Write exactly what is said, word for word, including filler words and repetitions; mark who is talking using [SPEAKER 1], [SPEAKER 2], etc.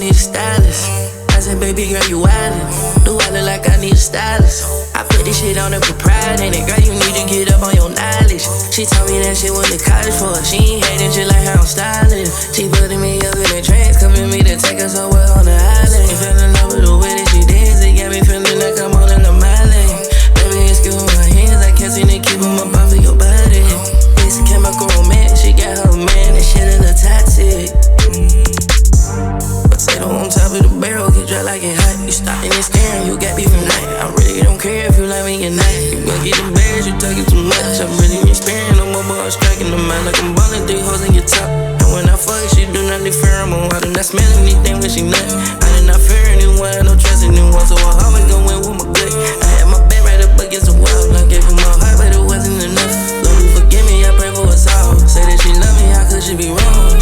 [SPEAKER 1] need a stylist. I said, baby girl, you wildin'. Do I look like I need a stylist? I put this shit on her for pride in it. Girl, you need to get up on your knowledge. She told me that shit went to college for her. She ain't hating shit like how I'm styling. She putting me up in a trance, coming me to take her somewhere on the island. Fell in love with the way that she dance. It got me feeling like I'm on in the mileage. Baby, it's good with my hands. I can't seem to keep them up off of your body. It's a chemical romance. She got her man. That shit in the toxic. Potato on top of the barrel, get dry like it hot. You stop and it's staring, you got beef from night. I really don't care if you like me or not. You gon' get the bags, you talking too much. I'm really experienced, no more ball striking the mind. Like I'm ballin', three hoes in your top. And when I fuck, she do not need fear. I'm on water, not smelling anything when she nut. I did not fear anyone, no trust anyone. So I always go in with my gut. I had my back right up against the wall. I gave her my heart, but it wasn't enough. Lord, you forgive me, I pray for us all. Say that she love me, how could she be wrong?